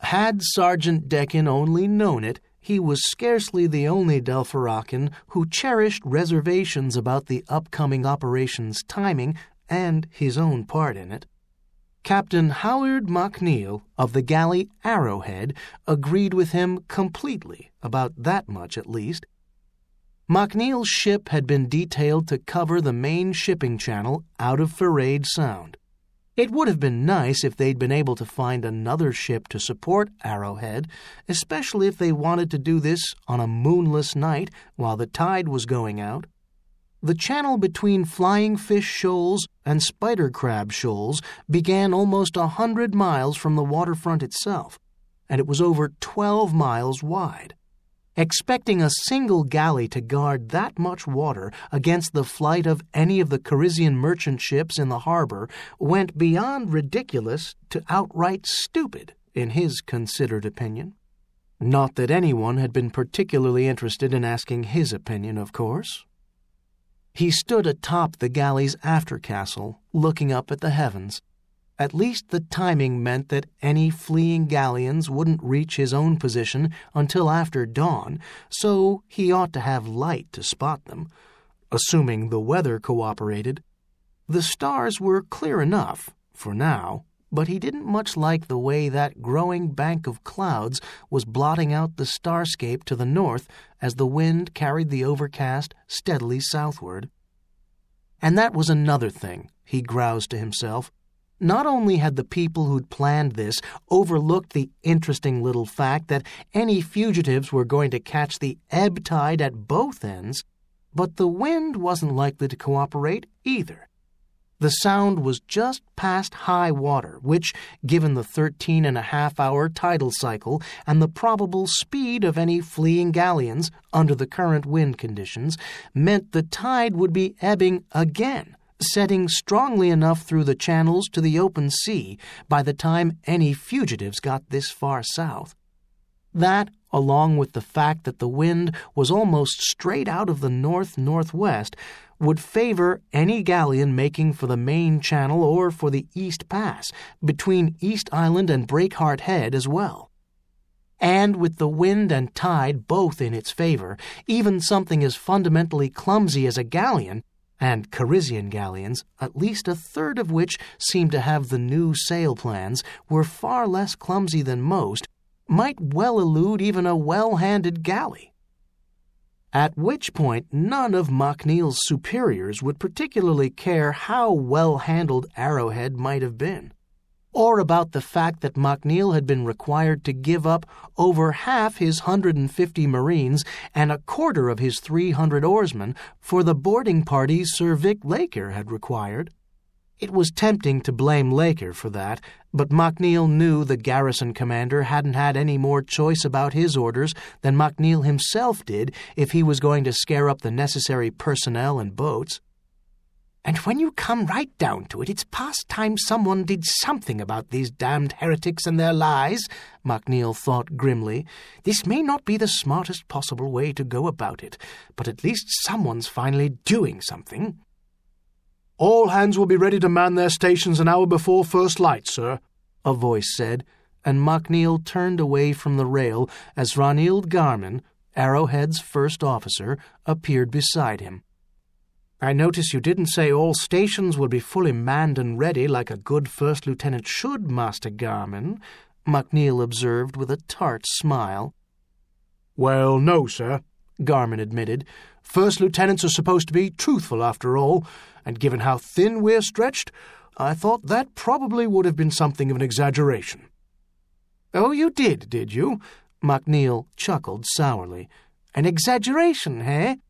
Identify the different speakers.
Speaker 1: Had Sergeant Deccan only known it, he was scarcely the only Delphiracan who cherished reservations about the upcoming operation's timing and his own part in it. Captain Howard MacNeil of the galley Arrowhead agreed with him completely about that much at least. MacNeil's ship had been detailed to cover the main shipping channel out of Farade Sound. It would have been nice if they'd been able to find another ship to support Arrowhead, especially if they wanted to do this on a moonless night while the tide was going out. The channel between Flying Fish Shoals and Spider Crab Shoals began almost 100 miles from the waterfront itself, and it was over 12 miles wide. Expecting a single galley to guard that much water against the flight of any of the Carizian merchant ships in the harbor went beyond ridiculous to outright stupid, in his considered opinion. Not that anyone had been particularly interested in asking his opinion, of course. He stood atop the galley's aftercastle, looking up at the heavens. At least the timing meant that any fleeing galleons wouldn't reach his own position until after dawn, so he ought to have light to spot them, assuming the weather cooperated. The stars were clear enough, for now, but he didn't much like the way that growing bank of clouds was blotting out the starscape to the north as the wind carried the overcast steadily southward. And that was another thing, he groused to himself. Not only had the people who'd planned this overlooked the interesting little fact that any fugitives were going to catch the ebb tide at both ends, but the wind wasn't likely to cooperate either. The Sound was just past high water, which, given the 13.5-hour tidal cycle and the probable speed of any fleeing galleons under the current wind conditions, meant the tide would be ebbing again, setting strongly enough through the channels to the open sea by the time any fugitives got this far south. That, along with the fact that the wind was almost straight out of the north-northwest, would favor any galleon making for the main channel or for the East Pass, between East Island and Breakheart Head as well. And with the wind and tide both in its favor, even something as fundamentally clumsy as a galleon, and Carizian galleons, at least a third of which seemed to have the new sail plans, were far less clumsy than most, might well elude even a well-handed galley. At which point none of MacNeil's superiors would particularly care how well-handled Arrowhead might have been, or about the fact that MacNeil had been required to give up over half his 150 Marines and a quarter of his 300 oarsmen for the boarding parties Sir Vic Laker had required. It was tempting to blame Laker for that, but MacNeil knew the garrison commander hadn't had any more choice about his orders than MacNeil himself did if he was going to scare up the necessary personnel and boats. And when you come right down to it, it's past time someone did something about these damned heretics and their lies, MacNeil thought grimly. This may not be the smartest possible way to go about it, but at least someone's finally doing something.
Speaker 2: "All hands will be ready to man their stations an hour before first light, sir,"
Speaker 1: a voice said, and MacNeil turned away from the rail as Ranald Garman, Arrowhead's first officer, appeared beside him.
Speaker 2: "I notice you didn't say all stations will be fully manned and ready like a good first lieutenant should, Master Garman," MacNeil observed with a tart smile. "Well, no, sir," Garman admitted. "First lieutenants are supposed to be truthful after all, and given how thin we're stretched, I thought that probably would have been something of an exaggeration."
Speaker 1: "Oh, you did you?" MacNeil chuckled sourly. "An exaggeration, eh?